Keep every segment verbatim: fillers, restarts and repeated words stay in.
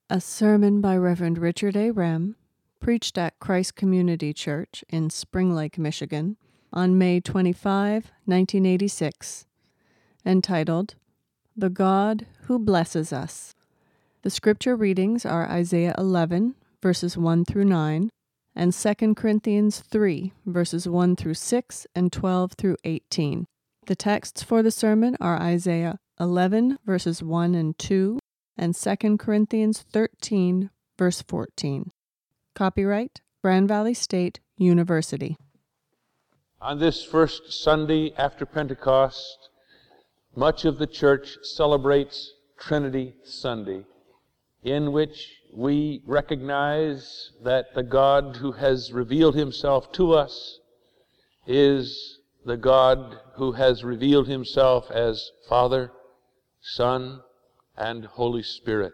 A sermon by Reverend Richard A. Rem, preached at Christ Community Church in Spring Lake, Michigan, on May twenty-fifth, nineteen eighty-six, entitled, The God Who Blesses Us. The scripture readings are Isaiah eleven, verses one through nine, and Second Corinthians three, verses one through six and twelve through eighteen. The texts for the sermon are Isaiah eleven, verses one and two, and Second Corinthians thirteen, verse fourteen. Copyright, Grand Valley State University. On this first Sunday after Pentecost, much of the church celebrates Trinity Sunday, in which we recognize that the God who has revealed himself to us is the God who has revealed himself as Father, Son, and Holy Spirit.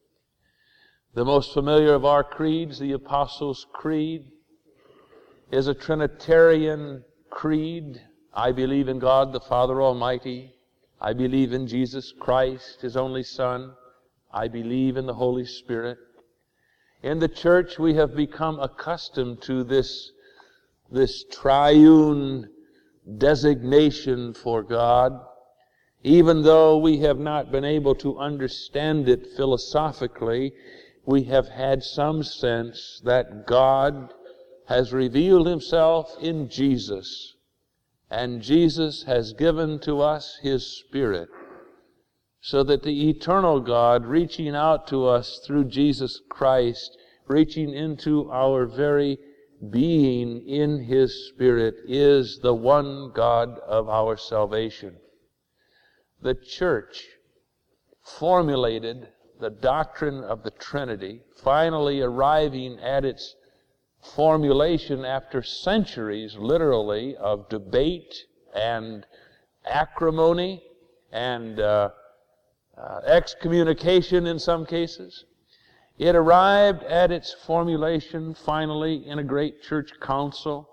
The most familiar of our creeds, the Apostles' Creed, is a Trinitarian creed. I believe in God the Father Almighty. I believe in Jesus Christ, His only Son. I believe in the Holy Spirit. In the church, we have become accustomed to this, this triune designation for God, even though we have not been able to understand it philosophically. We have had some sense that God has revealed himself in Jesus, and Jesus has given to us his Spirit, so that the eternal God, reaching out to us through Jesus Christ, reaching into our very being in his Spirit, is the one God of our salvation. The church formulated the doctrine of the Trinity, finally arriving at its formulation after centuries, literally, of debate and acrimony and uh, uh, excommunication in some cases. It arrived at its formulation, finally, in a great church council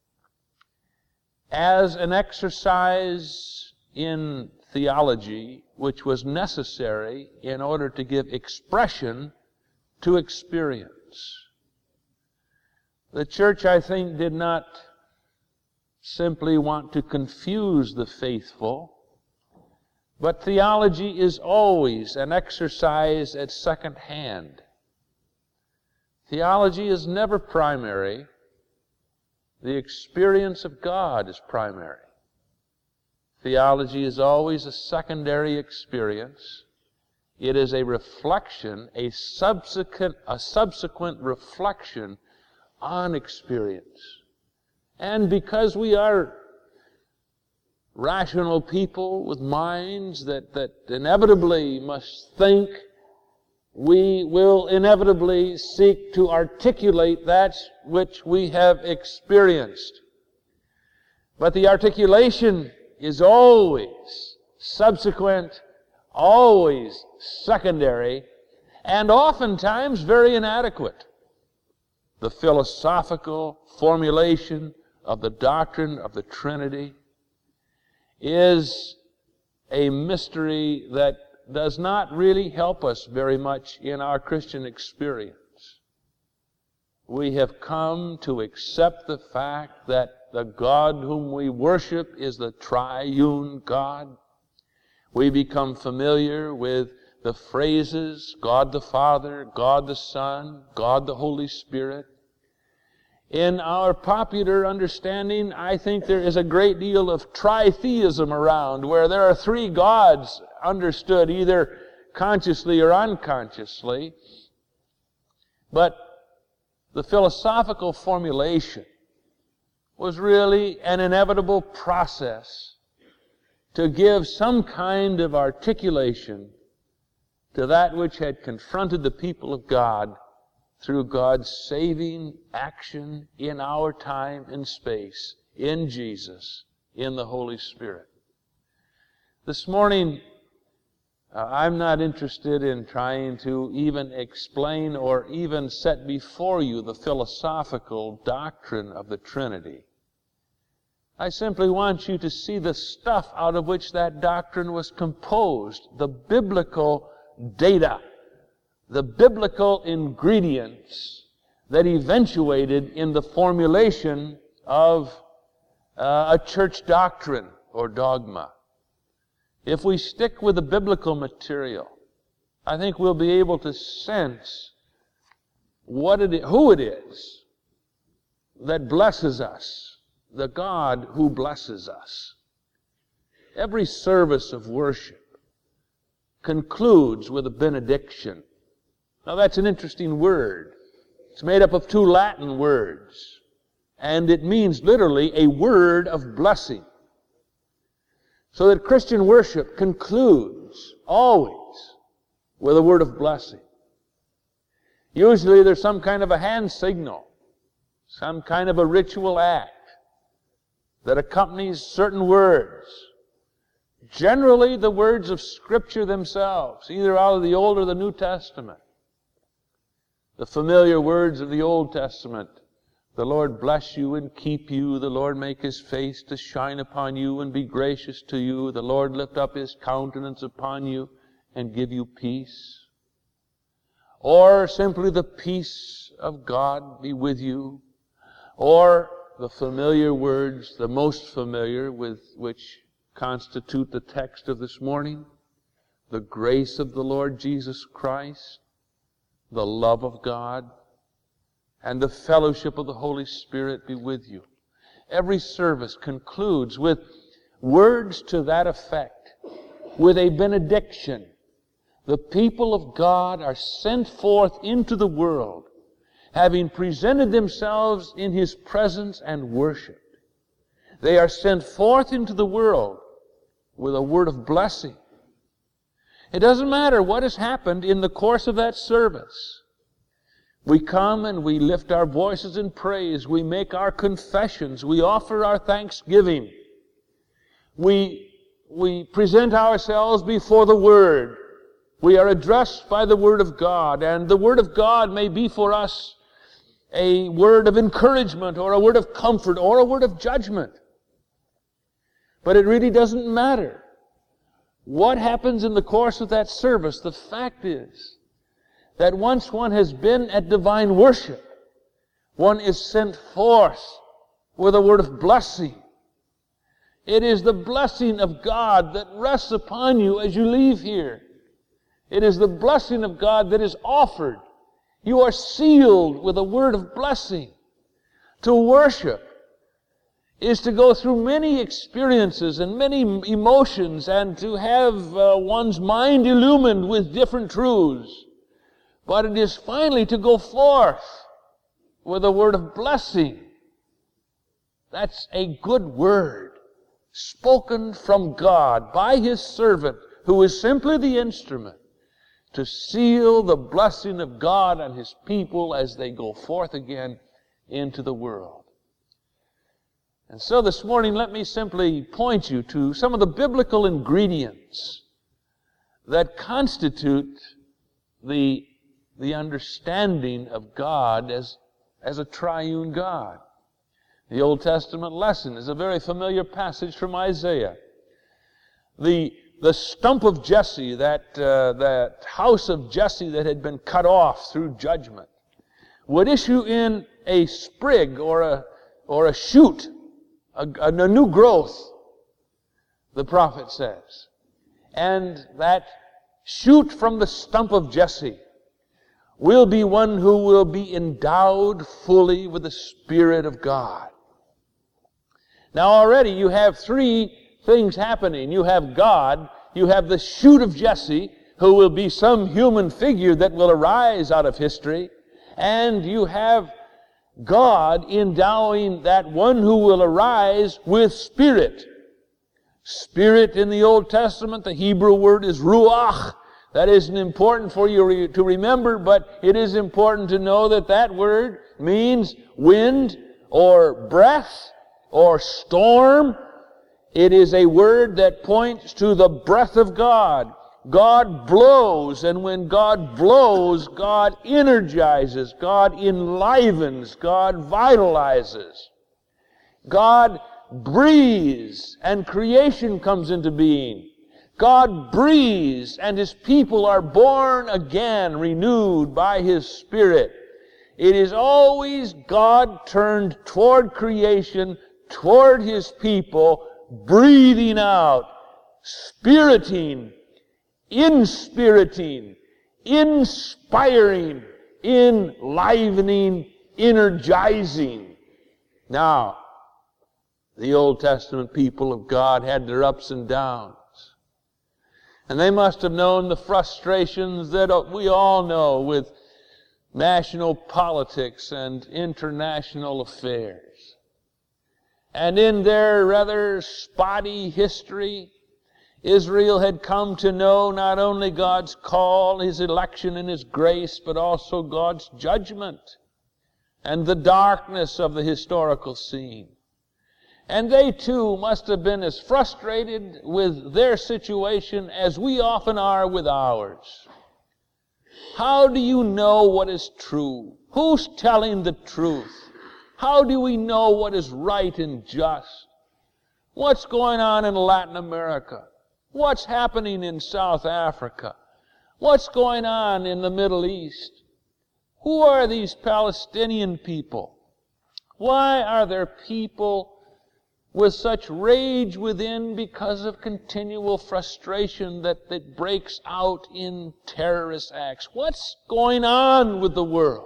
as an exercise in theology which was necessary in order to give expression to experience. The church, I think, did not simply want to confuse the faithful, but theology is always an exercise at second hand. Theology is never primary. The experience of God is primary. Theology is always a secondary experience. It is a reflection, a subsequent, a subsequent reflection on experience. And because we are rational people with minds that, that inevitably must think, we will inevitably seek to articulate that which we have experienced. But the articulation is always subsequent, always secondary, and oftentimes very inadequate. The philosophical formulation of the doctrine of the Trinity is a mystery that does not really help us very much in our Christian experience. We have come to accept the fact that the God whom we worship is the triune God. We become familiar with the phrases God the Father, God the Son, God the Holy Spirit. In our popular understanding, I think there is a great deal of tritheism around, where there are three gods understood either consciously or unconsciously. But the philosophical formulation was really an inevitable process to give some kind of articulation to that which had confronted the people of God through God's saving action in our time and space, in Jesus, in the Holy Spirit. This morning, uh, I'm not interested in trying to even explain or even set before you the philosophical doctrine of the Trinity. I simply want you to see the stuff out of which that doctrine was composed, the biblical data the biblical ingredients that eventuated in the formulation of uh, a church doctrine or dogma. If we stick with the biblical material, I think we'll be able to sense what it is, who it is that blesses us, the God who blesses us. Every service of worship concludes with a benediction. Now that's an interesting word. It's made up of two Latin words, and it means literally a word of blessing. So that Christian worship concludes always with a word of blessing. Usually there's some kind of a hand signal, some kind of a ritual act that accompanies certain words. Generally the words of Scripture themselves, either out of the Old or the New Testament. The familiar words of the Old Testament. The Lord bless you and keep you. The Lord make His face to shine upon you and be gracious to you. The Lord lift up His countenance upon you and give you peace. Or simply the peace of God be with you. Or the familiar words, the most familiar with which constitute the text of this morning. The grace of the Lord Jesus Christ, the love of God, and the fellowship of the Holy Spirit be with you. Every service concludes with words to that effect, with a benediction. The people of God are sent forth into the world, having presented themselves in His presence and worshiped. They are sent forth into the world with a word of blessing. It doesn't matter what has happened in the course of that service. We come and we lift our voices in praise. We make our confessions. We offer our thanksgiving. We, we present ourselves before the Word. We are addressed by the Word of God, and the Word of God may be for us a word of encouragement or a word of comfort or a word of judgment. But it really doesn't matter what happens in the course of that service. The fact is that once one has been at divine worship, one is sent forth with a word of blessing. It is the blessing of God that rests upon you as you leave here. It is the blessing of God that is offered. You are sealed with a word of blessing. To worship is to go through many experiences and many emotions and to have uh, one's mind illumined with different truths. But it is finally to go forth with a word of blessing. That's a good word spoken from God by His servant, who is simply the instrument to seal the blessing of God on His people as they go forth again into the world. And so this morning, let me simply point you to some of the biblical ingredients that constitute the, the understanding of God as, as a triune God. The Old Testament lesson is a very familiar passage from Isaiah. The The stump of Jesse, that, uh, that house of Jesse that had been cut off through judgment, would issue in a sprig or a, or a shoot, a, a new growth, the prophet says. And that shoot from the stump of Jesse will be one who will be endowed fully with the Spirit of God. Now already you have three things happening. You have God, you have the shoot of Jesse, who will be some human figure that will arise out of history, and you have God endowing that one who will arise with Spirit. Spirit in the Old Testament, the Hebrew word is ruach. That isn't important for you to remember, but it is important to know that that word means wind or breath or storm. It is a word that points to the breath of God. God blows, and when God blows, God energizes, God enlivens, God vitalizes. God breathes, and creation comes into being. God breathes and His people are born again, renewed by His Spirit. It is always God turned toward creation, toward His people, breathing out, spiriting, inspiriting, inspiring, enlivening, energizing. Now, the Old Testament people of God had their ups and downs. And they must have known the frustrations that we all know with national politics and international affairs. And in their rather spotty history, Israel had come to know not only God's call, His election and His grace, but also God's judgment and the darkness of the historical scene. And they too must have been as frustrated with their situation as we often are with ours. How do you know what is true? Who's telling the truth? How do we know what is right and just? What's going on in Latin America? What's happening in South Africa? What's going on in the Middle East? Who are these Palestinian people? Why are there people with such rage within because of continual frustration that it breaks out in terrorist acts? What's going on with the world?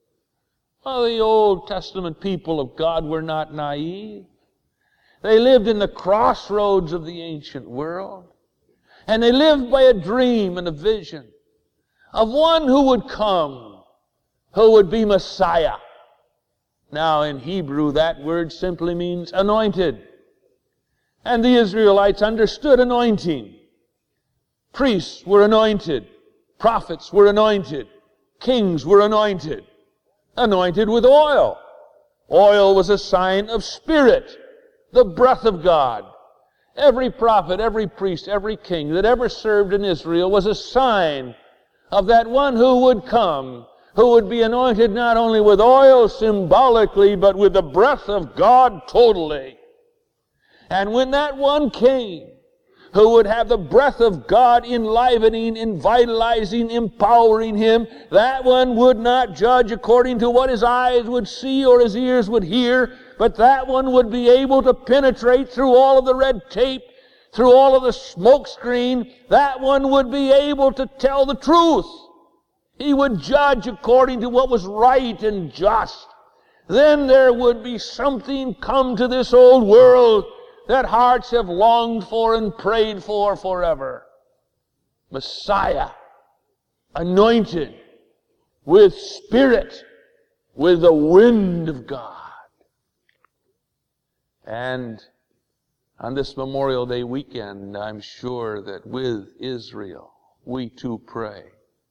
Well, the Old Testament people of God were not naive. They lived in the crossroads of the ancient world. And they lived by a dream and a vision of one who would come, who would be Messiah. Now, in Hebrew, that word simply means anointed. And the Israelites understood anointing. Priests were anointed. Prophets were anointed. Kings were anointed. Anointed with oil. Oil was a sign of Spirit, the breath of God. Every prophet, every priest, every king that ever served in Israel was a sign of that one who would come, who would be anointed not only with oil symbolically, but with the breath of God totally. And when that one came, who would have the breath of God enlivening, envitalizing, empowering him, that one would not judge according to what his eyes would see or his ears would hear, but that one would be able to penetrate through all of the red tape, through all of the smoke screen. That one would be able to tell the truth. He would judge according to what was right and just. Then there would be something come to this old world that hearts have longed for and prayed for forever. Messiah, anointed with Spirit, with the wind of God. And on this Memorial Day weekend, I'm sure that with Israel, we too pray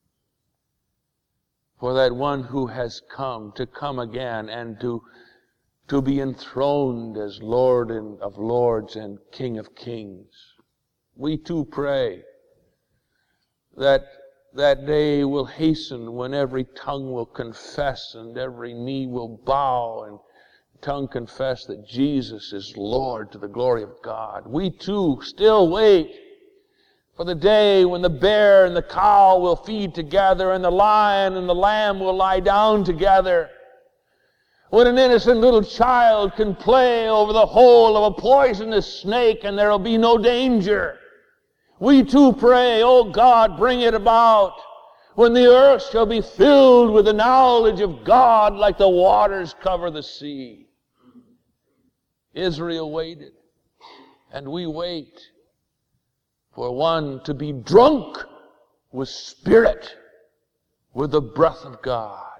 for that one who has come to come again and to, to be enthroned as Lord and of Lords and King of Kings. We too pray that that day will hasten when every tongue will confess and every knee will bow and tongue confess that Jesus is Lord to the glory of God. We too still wait for the day when the bear and the cow will feed together and the lion and the lamb will lie down together. When an innocent little child can play over the hole of a poisonous snake and there will be no danger. We too pray, oh God, bring it about when the earth shall be filled with the knowledge of God like the waters cover the sea. Israel waited, and we wait for one to be drunk with Spirit, with the breath of God.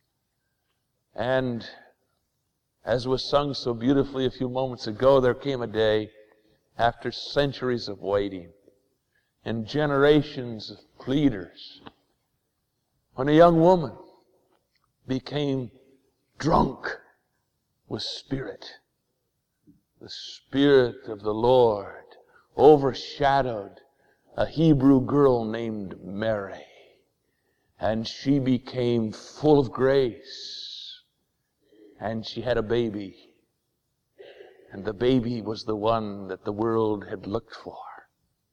And as was sung so beautifully a few moments ago, there came a day after centuries of waiting and generations of pleaders when a young woman became drunk with Spirit. The Spirit of the Lord overshadowed a Hebrew girl named Mary, and she became full of grace, and she had a baby, and the baby was the one that the world had looked for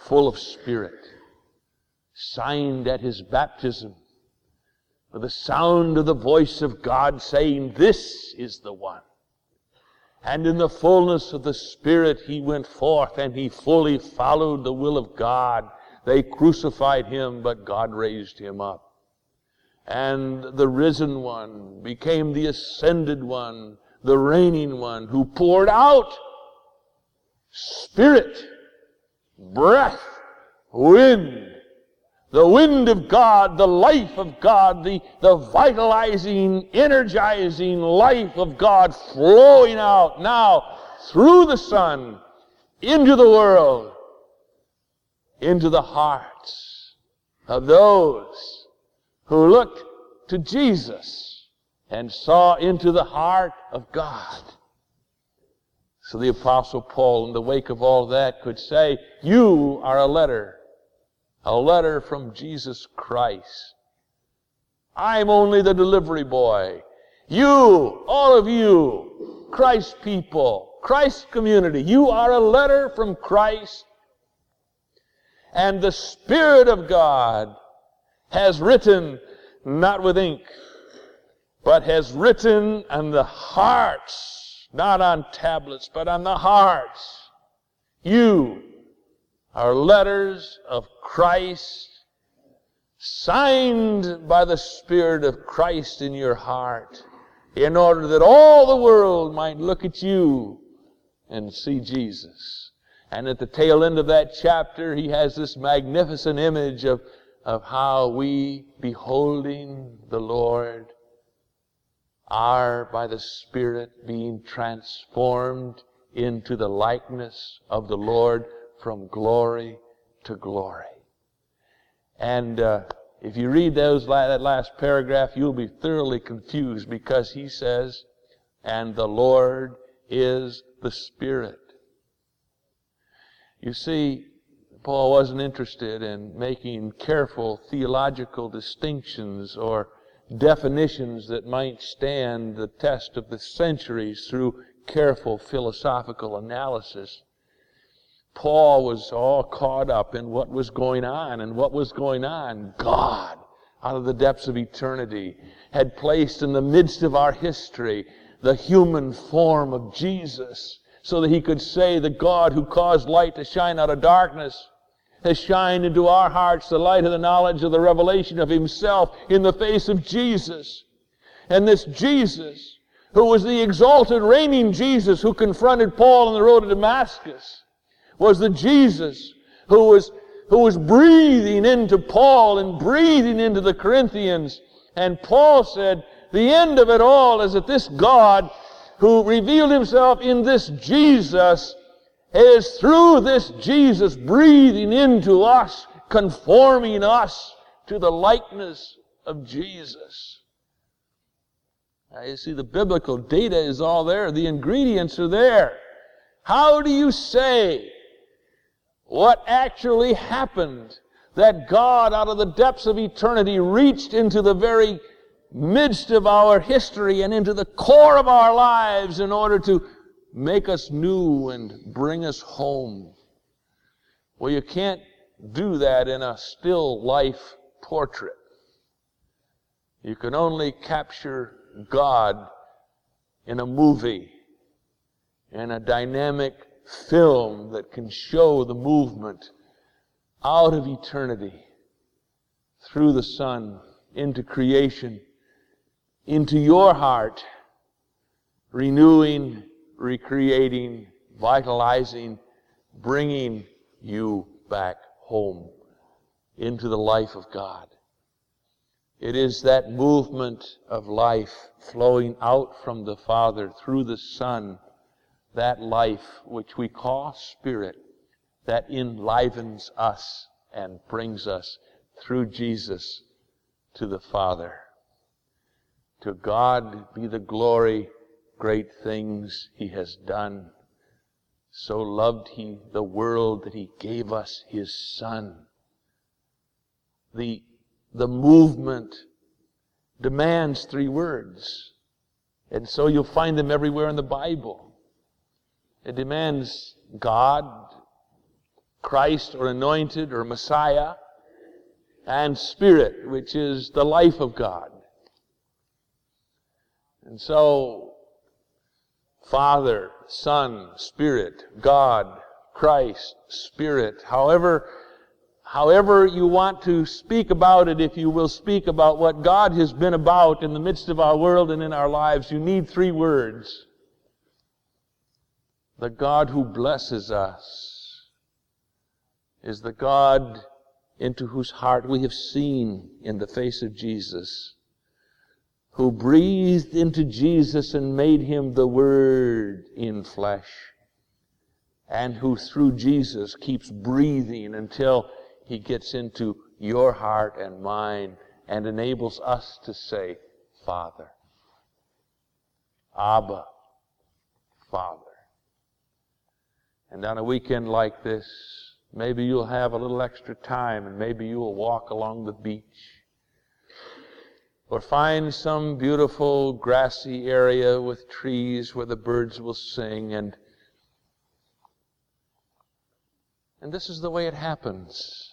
full of Spirit, signed at his baptism with the sound of the voice of God saying, "This is the one." And in the fullness of the Spirit he went forth, and he fully followed the will of God. They crucified him, but God raised him up. And the risen one became the ascended one, the reigning one, who poured out Spirit, breath, wind, the wind of God, the life of God, the, the vitalizing, energizing life of God flowing out now through the Son into the world, into the hearts of those who looked to Jesus and saw into the heart of God. So the Apostle Paul, in the wake of all that, could say, "You are a letter, a letter from Jesus Christ. I'm only the delivery boy. You, all of you, Christ people, Christ community, you are a letter from Christ. And the Spirit of God has written, not with ink, but has written on the hearts, not on tablets, but on the hearts. You are letters of Christ, signed by the Spirit of Christ in your heart, in order that all the world might look at you and see Jesus." And at the tail end of that chapter, he has this magnificent image of, of how we, beholding the Lord, are by the Spirit being transformed into the likeness of the Lord from glory to glory. And uh, if you read those that last paragraph, you'll be thoroughly confused, because he says, "And the Lord is the Spirit." You see, Paul wasn't interested in making careful theological distinctions or definitions that might stand the test of the centuries through careful philosophical analysis. Paul was all caught up in what was going on, and what was going on, God, out of the depths of eternity, had placed in the midst of our history the human form of Jesus, so that he could say, "The God who caused light to shine out of darkness has shined into our hearts the light of the knowledge of the revelation of himself in the face of Jesus." And this Jesus, who was the exalted, reigning Jesus who confronted Paul on the road to Damascus, was the Jesus who was, who was breathing into Paul and breathing into the Corinthians. And Paul said, the end of it all is that this God who revealed himself in this Jesus is through this Jesus breathing into us, conforming us to the likeness of Jesus. Now you see, the biblical data is all there. The ingredients are there. How do you say what actually happened? That God, out of the depths of eternity, reached into the very midst of our history and into the core of our lives in order to make us new and bring us home. Well, you can't do that in a still life portrait. You can only capture God in a movie, in a dynamic film that can show the movement out of eternity through the Son into creation, into your heart, renewing, recreating, vitalizing, bringing you back home into the life of God. It is that movement of life flowing out from the Father through the Son, that life which we call Spirit, that enlivens us and brings us through Jesus to the Father. To God be the glory, great things He has done. So loved He the world that He gave us His Son. The, the movement demands three words. And so you'll find them everywhere in the Bible. It demands God, Christ or anointed or Messiah, and Spirit, which is the life of God. And so, Father, Son, Spirit, God, Christ, Spirit, however, however you want to speak about it, if you will speak about what God has been about in the midst of our world and in our lives, you need three words. The God who blesses us is the God into whose heart we have seen in the face of Jesus, who breathed into Jesus and made him the Word in flesh, and who through Jesus keeps breathing until he gets into your heart and mine and enables us to say, Father. Abba, Father. And on a weekend like this, maybe you'll have a little extra time and maybe you'll walk along the beach or find some beautiful grassy area with trees where the birds will sing. And, and this is the way it happens.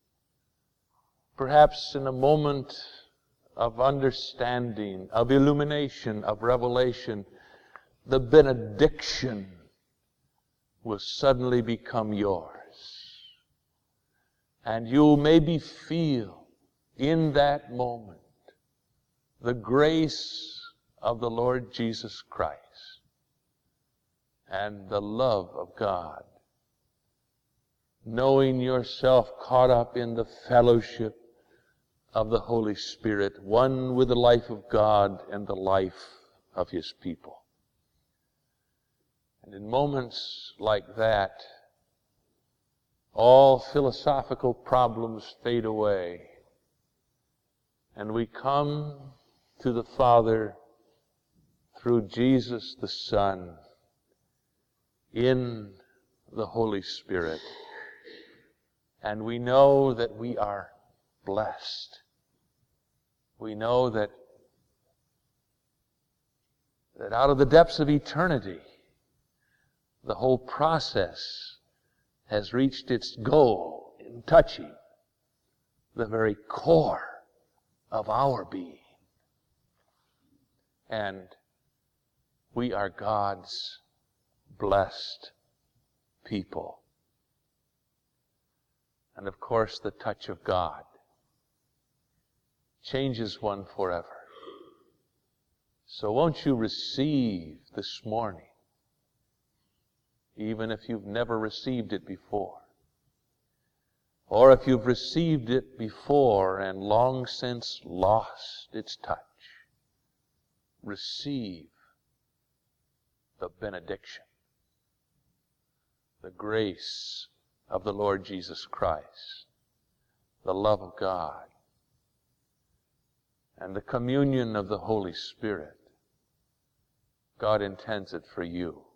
Perhaps in a moment of understanding, of illumination, of revelation, the benediction will suddenly become yours. And you'll maybe feel in that moment the grace of the Lord Jesus Christ and the love of God, knowing yourself caught up in the fellowship of the Holy Spirit, one with the life of God and the life of His people. And in moments like that, all philosophical problems fade away, and we come to the Father through Jesus the Son in the Holy Spirit. And we know that we are blessed. We know that, that out of the depths of eternity, the whole process has reached its goal in touching the very core of our being. And we are God's blessed people. And of course, the touch of God changes one forever. So won't you receive this morning, even if you've never received it before, or if you've received it before and long since lost its touch, receive the benediction, the grace of the Lord Jesus Christ, the love of God, and the communion of the Holy Spirit. God intends it for you.